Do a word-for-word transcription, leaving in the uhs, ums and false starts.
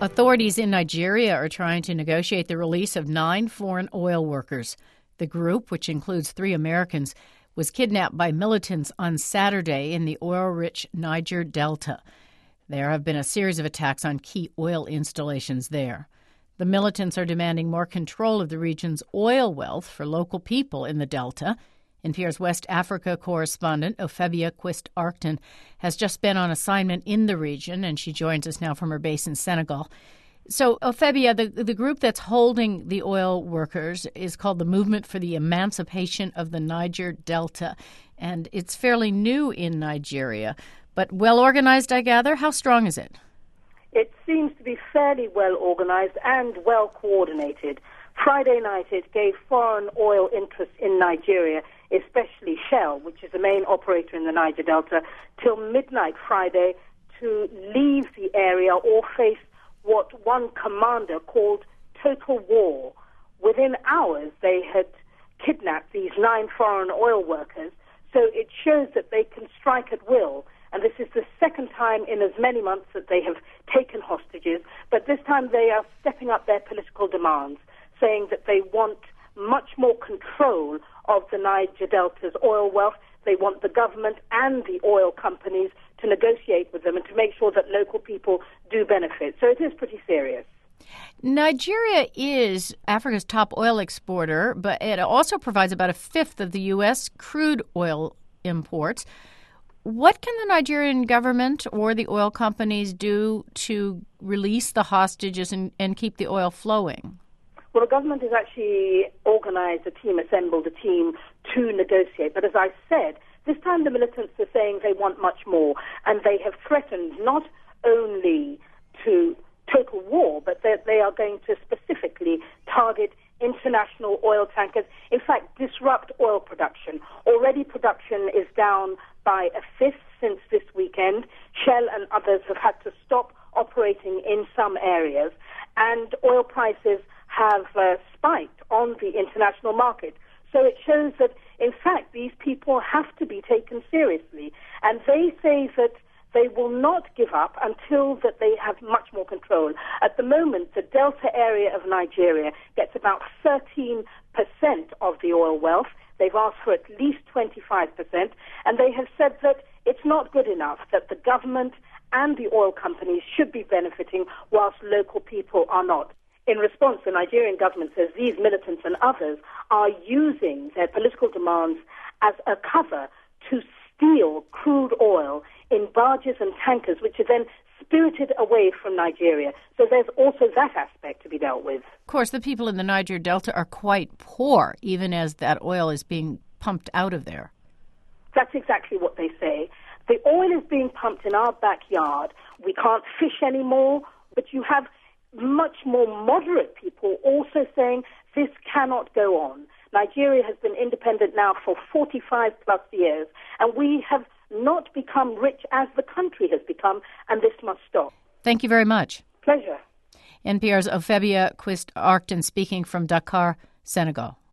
Authorities in Nigeria are trying to negotiate the release of nine foreign oil workers. The group, which includes three Americans, was kidnapped by militants on Saturday in the oil-rich Niger Delta. There have been a series of attacks on key oil installations there. The militants are demanding more control of the region's oil wealth for local people in the Delta. N P R's West Africa correspondent, Ophebia Quist-Arcton, has just been on assignment in the region, and she joins us now from her base in Senegal. So, Ophebia, the, the group that's holding the oil workers is called the Movement for the Emancipation of the Niger Delta, and it's fairly new in Nigeria, but well-organized, I gather. How strong is it? It seems to be fairly well-organized and well-coordinated. Friday night, it gave foreign oil interests in Nigeria, especially Shell, which is the main operator in the Niger Delta, till midnight Friday to leave the area or face what one commander called total war. Within hours, they had kidnapped these nine foreign oil workers, so it shows that they can strike at will. And this is the second time in as many months that they have taken hostages, but this time they are stepping up their political demands, saying that they want much more control of the Niger Delta's oil wealth. They want the government and the oil companies to negotiate with them and to make sure that local people do benefit. So it is pretty serious. Nigeria is Africa's top oil exporter, but it also provides about a fifth of the U S crude oil imports. What can the Nigerian government or the oil companies do to release the hostages and, and keep the oil flowing? Well, the government has actually organized a team, assembled a team to negotiate. But as I said, this time the militants are saying they want much more. And they have threatened not only to total war, but that they are going to specifically target international oil tankers. In fact, disrupt oil production. Already production is down by a fifth since this weekend. Shell and others have had to stop operating in some areas. And oil prices have uh, spiked on the international market. So it shows that, in fact, these people have to be taken seriously. And they say that they will not give up until that they have much more control. At the moment, the Delta area of Nigeria gets about thirteen percent of the oil wealth. They've asked for at least twenty-five percent. And they have said that it's not good enough, that the government and the oil companies should be benefiting whilst local people are not. In response, the Nigerian government says these militants and others are using their political demands as a cover to steal crude oil in barges and tankers, which are then spirited away from Nigeria. So there's also that aspect to be dealt with. Of course, the people in the Niger Delta are quite poor, even as that oil is being pumped out of there. That's exactly what they say. The oil is being pumped in our backyard. We can't fish anymore, but you have much more moderate people also saying this cannot go on. Nigeria has been independent now for forty-five plus years, and we have not become rich as the country has become, and this must stop. Thank you very much. Pleasure. N P R's Ophebia Quist-Arcton speaking from Dakar, Senegal.